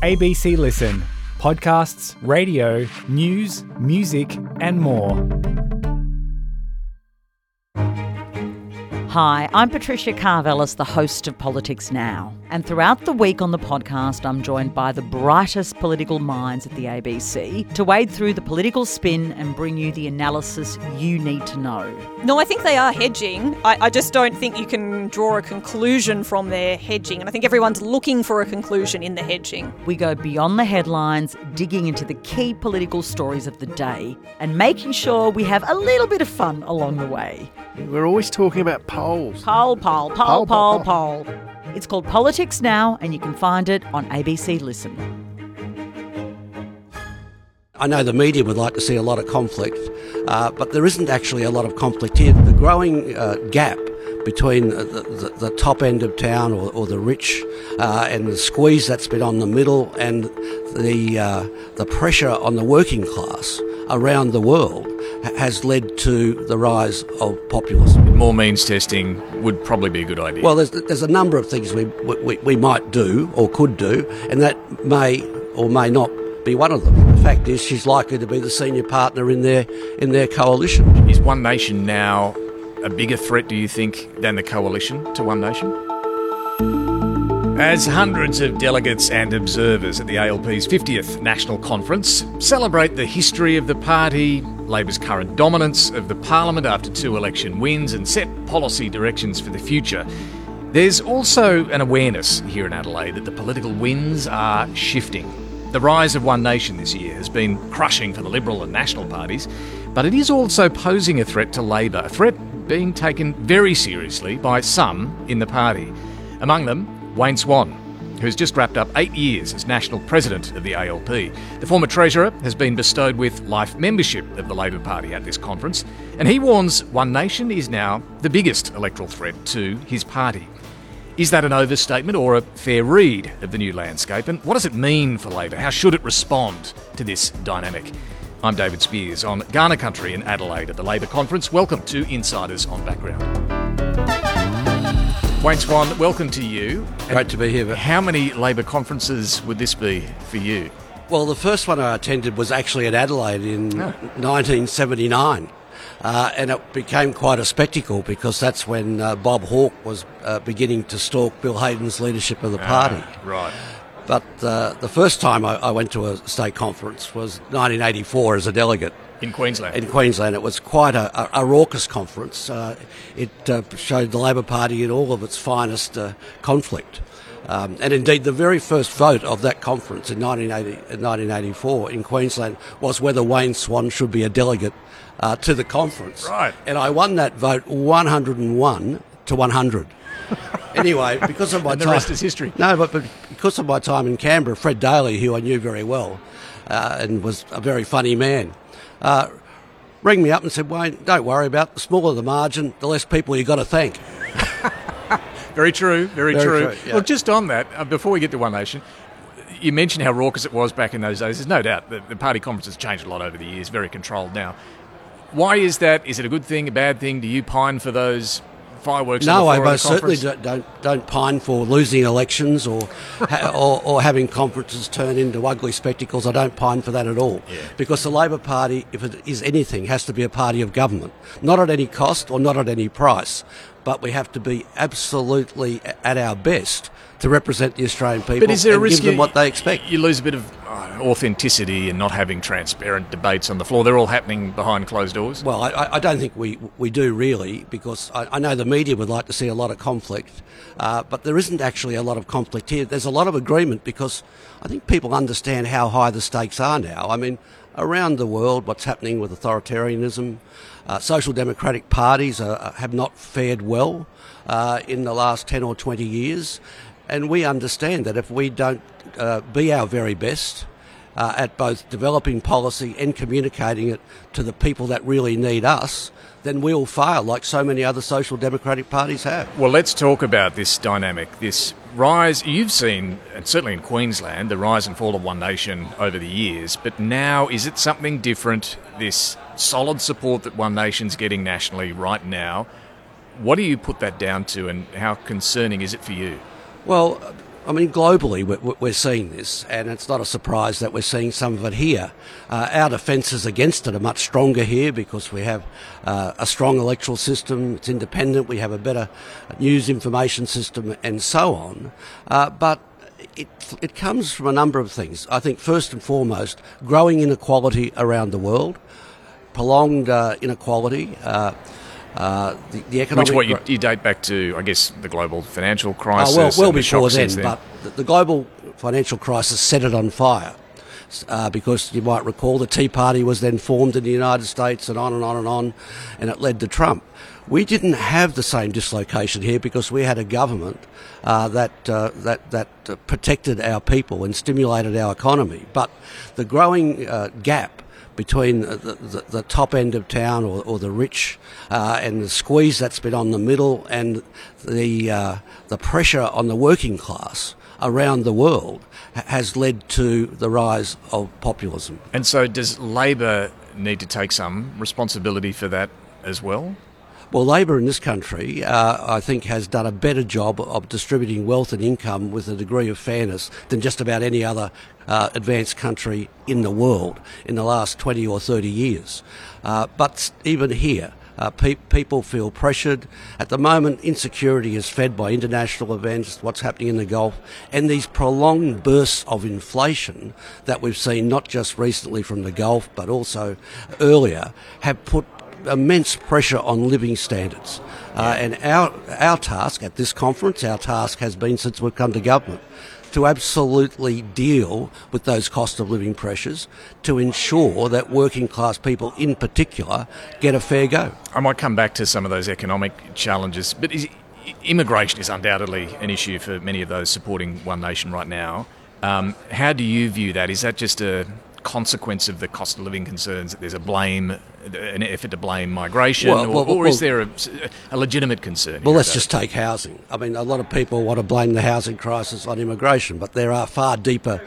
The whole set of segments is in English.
ABC Listen. Podcasts, radio, news, music and more. Hi, I'm Patricia Karvelis, the host of Politics Now. And throughout the week on the podcast, I'm joined by the brightest political minds at the ABC to wade through the political spin and bring you the analysis you need to know. No, I think they are hedging. I just don't think you can draw a conclusion from their hedging. And I think everyone's looking for a conclusion in the hedging. We go beyond the headlines, digging into the key political stories of the day and making sure we have a little bit of fun along the way. We're always talking about polls. Poll. It's called Politics Now, and you can find it on ABC Listen. I know the media would like to see a lot of conflict, but there isn't actually a lot of conflict here. The growing gap between the top end of town or the rich and the squeeze that's been on the middle and the pressure on the working class around the world has led to the rise of populism. More means testing would probably be a good idea. Well, there's a number of things we might do or could do, and that may or may not be one of them. The fact is, she's likely to be the senior partner in their coalition. Is One Nation now a bigger threat, do you think, than the coalition to One Nation? As hundreds of delegates and observers at the ALP's 50th National Conference celebrate the history of the party, Labor's current dominance of the Parliament after 2 election wins and set policy directions for the future, there's also an awareness here in Adelaide that the political winds are shifting. The rise of One Nation this year has been crushing for the Liberal and National parties, but it is also posing a threat to Labor, a threat being taken very seriously by some in the party. Among them, Wayne Swan, who's just wrapped up 8 years as National President of the ALP. The former Treasurer has been bestowed with life membership of the Labor Party at this conference, and he warns One Nation is now the biggest electoral threat to his party. Is that an overstatement or a fair read of the new landscape? And what does it mean for Labor? How should it respond to this dynamic? I'm David Spears on Kaurna Country in Adelaide at the Labor Conference. Welcome to Insiders on Background. Wayne Swan, welcome to you. Great to be here. How many Labor conferences would this be for you? Well, the first one I attended was actually at Adelaide in 1979. And it became quite a spectacle because that's when Bob Hawke was beginning to stalk Bill Hayden's leadership of the party. Right. But the first time I went to a state conference was 1984 as a delegate. In Queensland? In Queensland. It was quite a raucous conference. It showed the Labor Party in all of its finest conflict. And indeed, the very first vote of that conference in 1984 in Queensland was whether Wayne Swan should be a delegate to the conference. Right. And I won that vote 101 to 100. Anyway, because of my and the time... rest is history. No, but because of my time in Canberra, Fred Daly, who I knew very well and was a very funny man, rang me up and said, Wayne, don't worry about it. The smaller the margin, the less people you got to thank. Very true, very true. Yeah. Well, just on that, before we get to One Nation, you mentioned how raucous it was back in those days. There's no doubt that the party conference has changed a lot over the years, very controlled now. Why is that? Is it a good thing, a bad thing? Do you pine for those fireworks? No, I most most certainly don't pine for losing elections or having conferences turn into ugly spectacles. I don't pine for that at all. Yeah. Because the Labor Party, if it is anything, has to be a party of government. Not at any cost or not at any price. But we have to be absolutely at our best to represent the Australian people but is there and a risk give them what they expect. You lose a bit of authenticity and not having transparent debates on the floor. They're all happening behind closed doors. Well, I don't think we do really, because I know the media would like to see a lot of conflict, but there isn't actually a lot of conflict here. There's a lot of agreement because I think people understand how high the stakes are now. I mean, around the world, what's happening with authoritarianism, social democratic parties have not fared well in the last 10 or 20 years, and we understand that if we don't be our very best at both developing policy and communicating it to the people that really need us, then we'll fail like so many other social democratic parties have. Well, let's talk about this dynamic, this rise. You've seen, and certainly in Queensland, the rise and fall of One Nation over the years, but now is it something different, this solid support that One Nation's getting nationally right now? What do you put that down to, and how concerning is it for you? Well, I mean, globally, we're seeing this, and it's not a surprise that we're seeing some of it here. Our defences against it are much stronger here because we have a strong electoral system, it's independent, we have a better news information system, and so on. But it comes from a number of things. I think, first and foremost, growing inequality around the world, prolonged inequality, the economic... You date back to, I guess, the global financial crisis. Well before then, but the global financial crisis set it on fire. Because you might recall the Tea Party was then formed in the United States, and on and on and on, and it led to Trump. We didn't have the same dislocation here because we had a government that protected our people and stimulated our economy. But the growing gap between the top end of town or the rich and the squeeze that's been on the middle and the pressure on the working class around the world has led to the rise of populism. And so does Labor need to take some responsibility for that as well? Well, Labor in this country, I think, has done a better job of distributing wealth and income with a degree of fairness than just about any other advanced country in the world in the last 20 or 30 years. But even here, people feel pressured. At the moment, insecurity is fed by international events, what's happening in the Gulf, and these prolonged bursts of inflation that we've seen not just recently from the Gulf but also earlier have put immense pressure on living standards. And our task at this conference, our task has been since we've come to government, to absolutely deal with those cost of living pressures to ensure that working class people in particular get a fair go. I might come back to some of those economic challenges, but immigration is undoubtedly an issue for many of those supporting One Nation right now. How do you view that? Is that just a consequence of the cost of living concerns, that there's an effort to blame migration, or is there a legitimate concern? Well, let's just take housing. I mean, a lot of people want to blame the housing crisis on immigration, but there are far deeper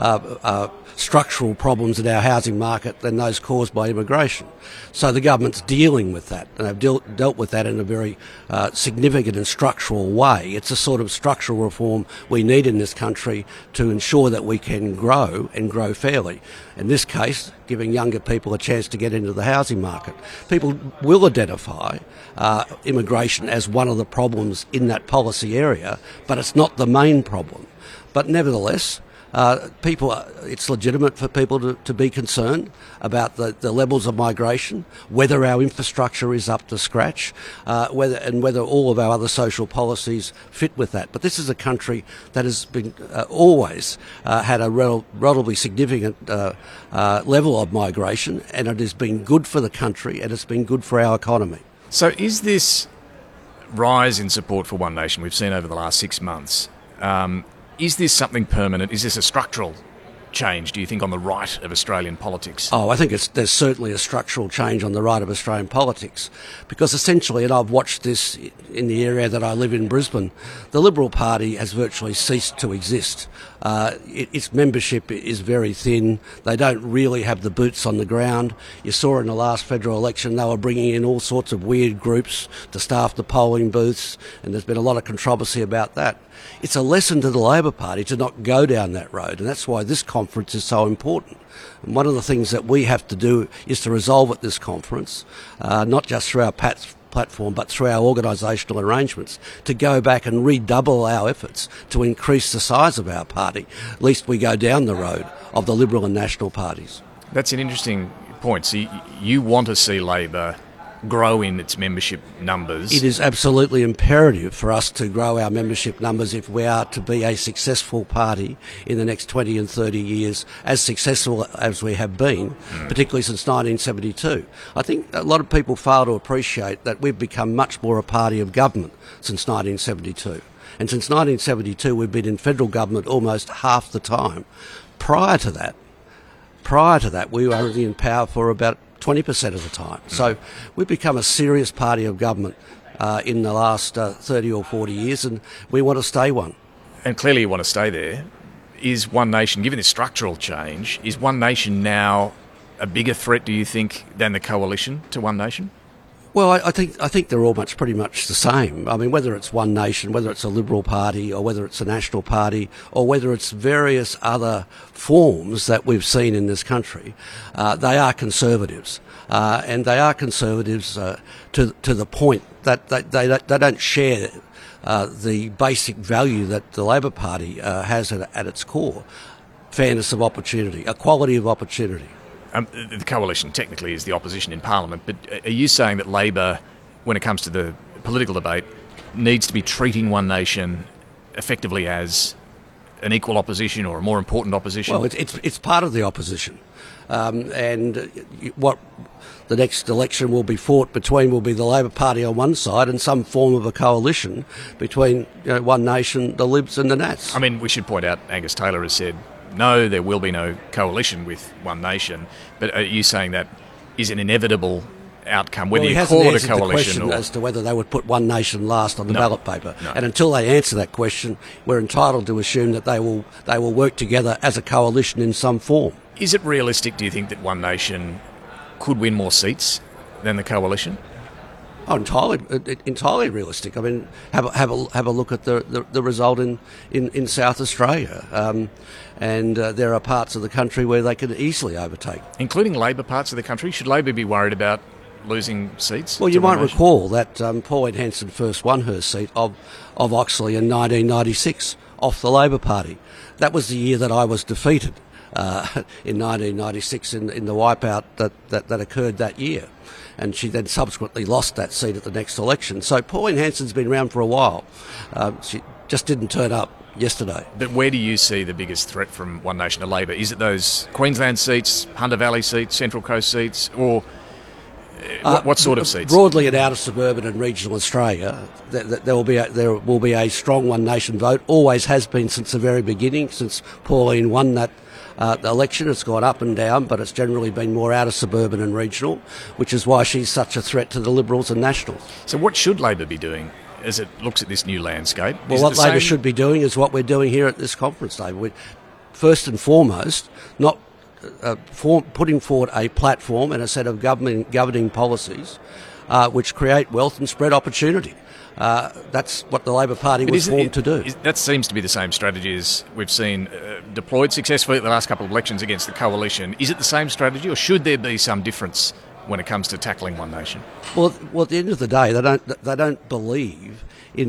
structural problems in our housing market than those caused by immigration. So the government's dealing with that, and they've dealt with that in a very significant and structural way. It's a sort of structural reform we need in this country to ensure that we can grow and grow fairly. In this case, giving younger people a chance to get into the housing market. People will identify immigration as one of the problems in that policy area, but it's not the main problem. But nevertheless, it's legitimate for people to be concerned about the levels of migration, whether our infrastructure is up to scratch, whether all of our other social policies fit with that. But this is a country that has been always had a relatively significant level of migration, and it has been good for the country and it's been good for our economy. So is this rise in support for One Nation we've seen over the last 6 months, is this something permanent? Is this a structural change, do you think, on the right of Australian politics? Oh, I think there's certainly a structural change on the right of Australian politics, because essentially, and I've watched this in the area that I live in, Brisbane, the Liberal Party has virtually ceased to exist. Its membership is very thin. They don't really have the boots on the ground. You saw in the last federal election they were bringing in all sorts of weird groups to staff the polling booths, and there's been a lot of controversy about that. It's a lesson to the Labor Party to not go down that road, and that's why this conference is so important. And one of the things that we have to do is to resolve at this conference, not just through our platform, but through our organisational arrangements, to go back and redouble our efforts to increase the size of our party, lest we go down the road of the Liberal and National parties. That's an interesting point. So you want to see Labor grow in its membership numbers? It is absolutely imperative for us to grow our membership numbers if we are to be a successful party in the next 20 and 30 years, as successful as we have been, particularly since 1972. I think a lot of people fail to appreciate that we've become much more a party of government since 1972. And since 1972, we've been in federal government almost half the time. Prior to that, we were only in power for about 20% of the time. So we've become a serious party of government in the last 30 or 40 years, and we want to stay one. And clearly you want to stay there. Is One Nation, given this structural change, is One Nation now a bigger threat, do you think, than the coalition to One Nation? Well, I think they're all pretty much the same. I mean, whether it's One Nation, whether it's a Liberal Party, or whether it's a National Party, or whether it's various other forms that we've seen in this country, they are conservatives, and they are conservatives to the point that they don't share the basic value that the Labor Party has at its core: fairness of opportunity, equality of opportunity. The coalition technically is the opposition in Parliament, but are you saying that Labor, when it comes to the political debate, needs to be treating One Nation effectively as an equal opposition or a more important opposition? Well, it's part of the opposition, and what the next election will be fought between will be the Labor Party on one side and some form of a coalition between One Nation, the Libs and the Nats. I mean, we should point out Angus Taylor has said, no, there will be no coalition with One Nation. But are you saying that is an inevitable outcome, whether you call it a coalition or... as to whether they would put One Nation last on the ballot paper. No. And until they answer that question, we're entitled to assume that they will work together as a coalition in some form. Is it realistic, do you think, that One Nation could win more seats than the coalition? Oh, entirely realistic. I mean, have a look at the result in South Australia, and there are parts of the country where they could easily overtake, including Labor parts of the country. Should Labor be worried about losing seats? Well, you might recall that Pauline Hanson first won her seat of Oxley in 1996 off the Labor Party. That was the year that I was defeated in 1996 in the wipeout that occurred that year. And she then subsequently lost that seat at the next election. So Pauline Hanson's been around for a while. She just didn't turn up yesterday. But where do you see the biggest threat from One Nation to Labor? Is it those Queensland seats, Hunter Valley seats, Central Coast seats, or what sort of seats? Broadly in outer suburban and regional Australia, there will be a strong One Nation vote. Always has been since the very beginning, since Pauline won that the election. It's gone up and down, but it's generally been more outer suburban and regional, which is why she's such a threat to the Liberals and Nationals. So what should Labor be doing as it looks at this new landscape? Well, what Labor should be doing is what we're doing here at this conference, David. First and foremost, not putting forward a platform and a set of governing policies which create wealth and spread opportunity. That's what the Labor Party was formed to do. That seems to be the same strategy as we've seen deployed successfully at the last couple of elections against the coalition. Is it the same strategy, or should there be some difference when it comes to tackling One Nation? Well, at the end of the day, they don't believe in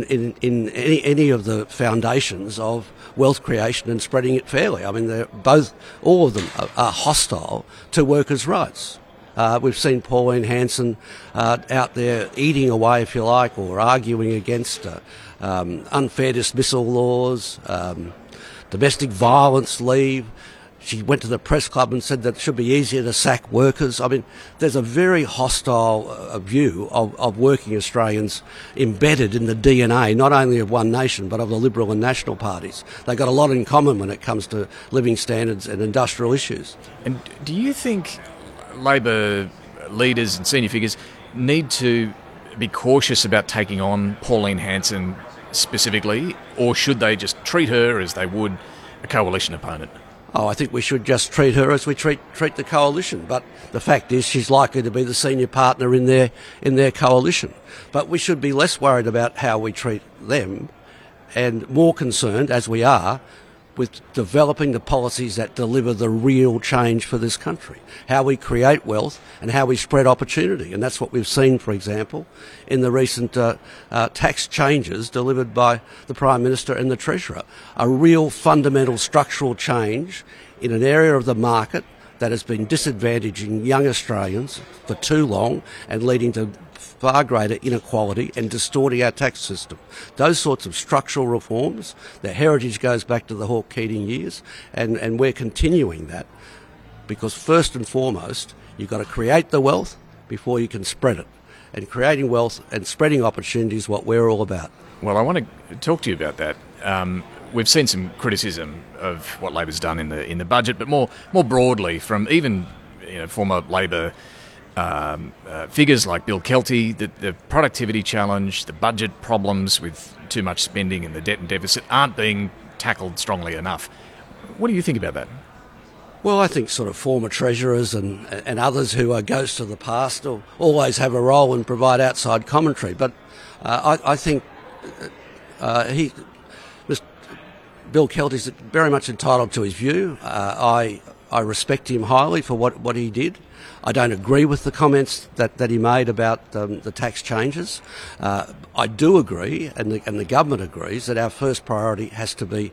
any of the foundations of wealth creation and spreading it fairly. I mean, all of them are hostile to workers' rights. We've seen Pauline Hanson out there eating away, if you like, or arguing against unfair dismissal laws, domestic violence leave. She went to the press club and said that it should be easier to sack workers. I mean, there's a very hostile view of working Australians embedded in the DNA, not only of One Nation, but of the Liberal and National parties. They've got a lot in common when it comes to living standards and industrial issues. And do you think Labor leaders and senior figures need to be cautious about taking on Pauline Hanson specifically, or should they just treat her as they would a coalition opponent? Oh, I think we should just treat her as we treat the coalition. But the fact is, she's likely to be the senior partner in their coalition. But we should be less worried about how we treat them, and more concerned, as we are, with developing the policies that deliver the real change for this country, how we create wealth and how we spread opportunity. And that's what we've seen, for example, in the recent tax changes delivered by the Prime Minister and the Treasurer. A real fundamental structural change in an area of the market that has been disadvantaging young Australians for too long and leading to far greater inequality and distorting our tax system. Those sorts of structural reforms, their heritage goes back to the Hawke-Keating years, and we're continuing that, because first and foremost, you've got to create the wealth before you can spread it. And creating wealth and spreading opportunity is what we're all about. Well, I want to talk to you about that. We've seen some criticism of what Labor's done in the budget, but more broadly from even former Labor figures like Bill Kelty, the productivity challenge, the budget problems with too much spending and the debt and deficit aren't being tackled strongly enough. What do you think about that? Well, I think sort of former treasurers and others who are ghosts of the past will always have a role and provide outside commentary. But I think Bill Kelty's very much entitled to his view. I respect him highly for what he did. I don't agree with the comments that he made about the tax changes. I do agree, and the government agrees, that our first priority has to be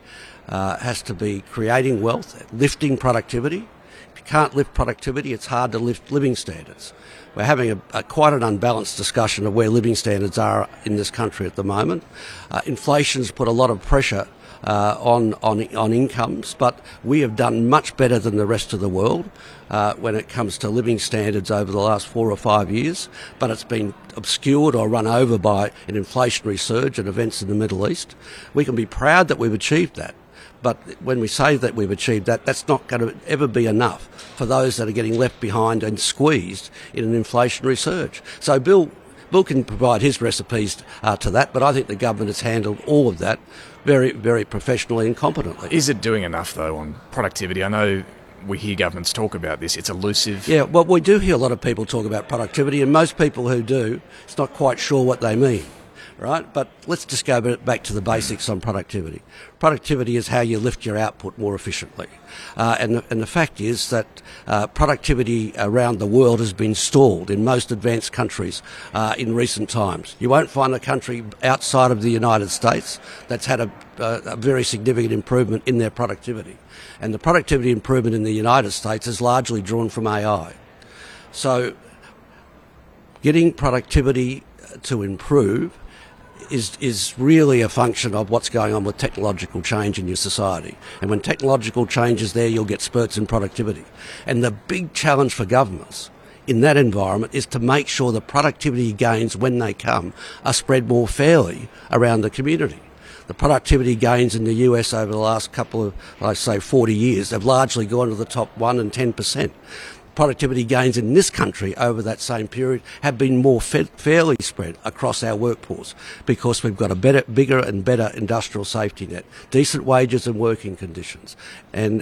creating wealth, lifting productivity. If you can't lift productivity, it's hard to lift living standards. We're having quite an unbalanced discussion of where living standards are in this country at the moment. Inflation's put a lot of pressure on incomes, but we have done much better than the rest of the world when it comes to living standards over the last 4 or 5 years, but it's been obscured or run over by an inflationary surge and events in the Middle East. We can be proud that we've achieved that, but when we say that we've achieved that, that's not going to ever be enough for those that are getting left behind and squeezed in an inflationary surge. So Bill can provide his recipes to that, but I think the government has handled all of that very, very professionally and competently. Is it doing enough, though, on productivity? I know we hear governments talk about this. It's elusive. Yeah, well, we do hear a lot of people talk about productivity, and most people who do, it's not quite sure what they mean, right? But let's just go back to the basics on productivity. Productivity is how you lift your output more efficiently. And the fact is that productivity around the world has been stalled in most advanced countries in recent times. You won't find a country outside of the United States that's had a very significant improvement in their productivity. And the productivity improvement in the United States is largely drawn from AI. So getting productivity to improve is really a function of what's going on with technological change in your society. And when technological change is there, you'll get spurts in productivity. And the big challenge for governments in that environment is to make sure the productivity gains, when they come, are spread more fairly around the community. The productivity gains in the US over the last couple of, 40 years have largely gone to the top 1% and 10%. Productivity gains in this country over that same period have been more fairly spread across our workforce because we've got a bigger and better industrial safety net, decent wages and working conditions, and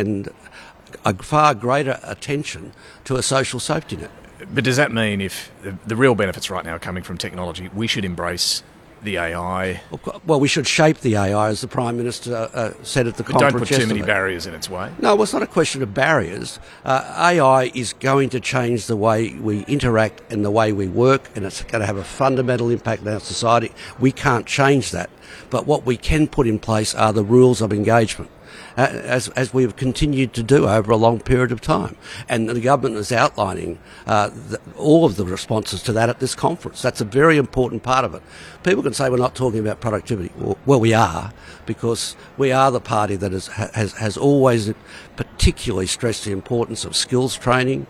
a far greater attention to a social safety net. But does that mean if the real benefits right now are coming from technology, we should embrace the AI? Well, we should shape the AI, as the Prime Minister said at the conference Don't put too many yesterday. barriers in its way. No, well, it's not a question of barriers. AI is going to change the way we interact and the way we work, and it's going to have a fundamental impact on our society. We can't change that. But what we can put in place are the rules of engagement, as we've continued to do over a long period of time. And the government is outlining all of the responses to that at this conference. That's a very important part of it. People can say we're not talking about productivity. Well, we are, because we are the party that has always particularly stressed the importance of skills training,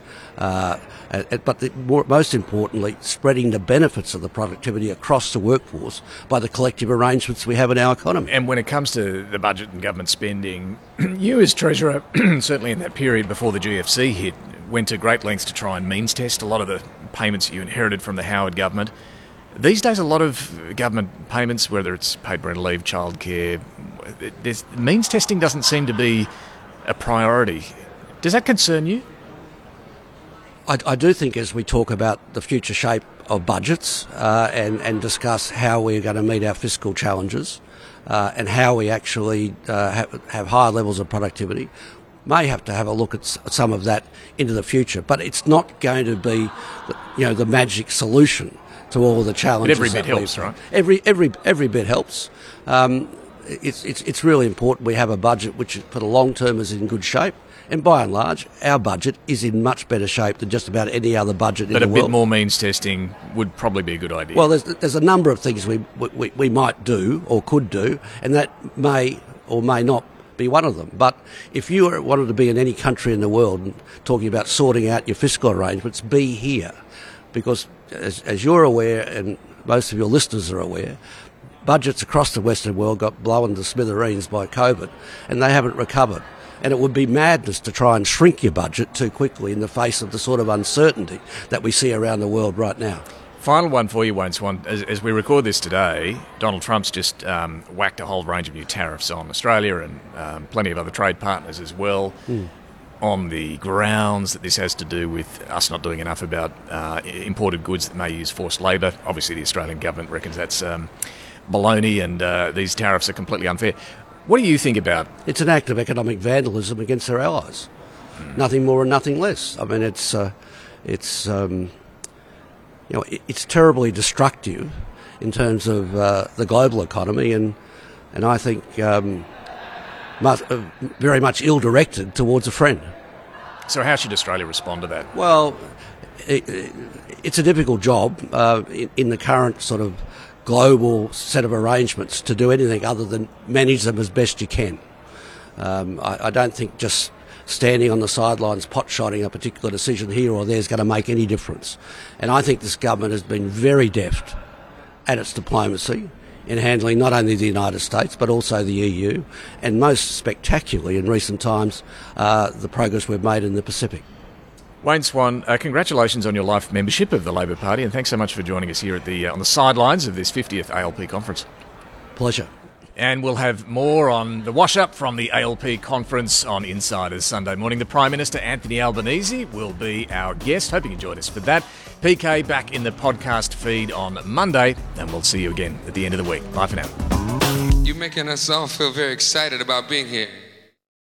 but most importantly, spreading the benefits of the productivity across the workforce by the collective arrangements we have in our economy. And when it comes to the budget and government spending, you as Treasurer, certainly in that period before the GFC hit, went to great lengths to try and means test a lot of the payments you inherited from the Howard government. These days, a lot of government payments, whether it's paid parental leave, childcare, means testing doesn't seem to be a priority. Does that concern you? I do think as we talk about the future shape of budgets and discuss how we're going to meet our fiscal challenges and how we actually have higher levels of productivity, may have to have a look at some of that into the future. But it's not going to be, the magic solution to all the challenges. But every bit helps, right? Every bit helps. It's really important we have a budget which for the long term is in good shape. And by and large, our budget is in much better shape than just about any other budget in the world. But a bit more means testing would probably be a good idea. Well, there's a number of things we might do or could do, and that may or may not be one of them. But if you wanted to be in any country in the world and talking about sorting out your fiscal arrangements, be here. Because as you're aware, and most of your listeners are aware, budgets across the Western world got blown to smithereens by COVID, and they haven't recovered. And it would be madness to try and shrink your budget too quickly in the face of the sort of uncertainty that we see around the world right now. Final one for you, Wayne Swan. As we record this today, Donald Trump's just whacked a whole range of new tariffs on Australia and plenty of other trade partners as well. on the grounds that this has to do with us not doing enough about imported goods that may use forced labour. Obviously, the Australian government reckons that's baloney, and these tariffs are completely unfair. What do you think about? It's an act of economic vandalism against their allies. Nothing more and nothing less. I mean, it's terribly destructive in terms of the global economy, and I think very much ill-directed towards a friend. So how should Australia respond to that? Well, it's a difficult job in the current sort of global set of arrangements to do anything other than manage them as best you can. I don't think just standing on the sidelines pot-shotting a particular decision here or there is going to make any difference. And I think this government has been very deft at its diplomacy in handling not only the United States but also the EU, and most spectacularly in recent times the progress we've made in the Pacific. Wayne Swan, congratulations on your life membership of the Labor Party, and thanks so much for joining us here at on the sidelines of this 50th ALP conference. Pleasure. And we'll have more on the wash-up from the ALP conference on Insiders Sunday morning. The Prime Minister, Anthony Albanese, will be our guest. Hope you can join us for that. PK back in the podcast feed on Monday, and we'll see you again at the end of the week. Bye for now. You're making us all feel very excited about being here.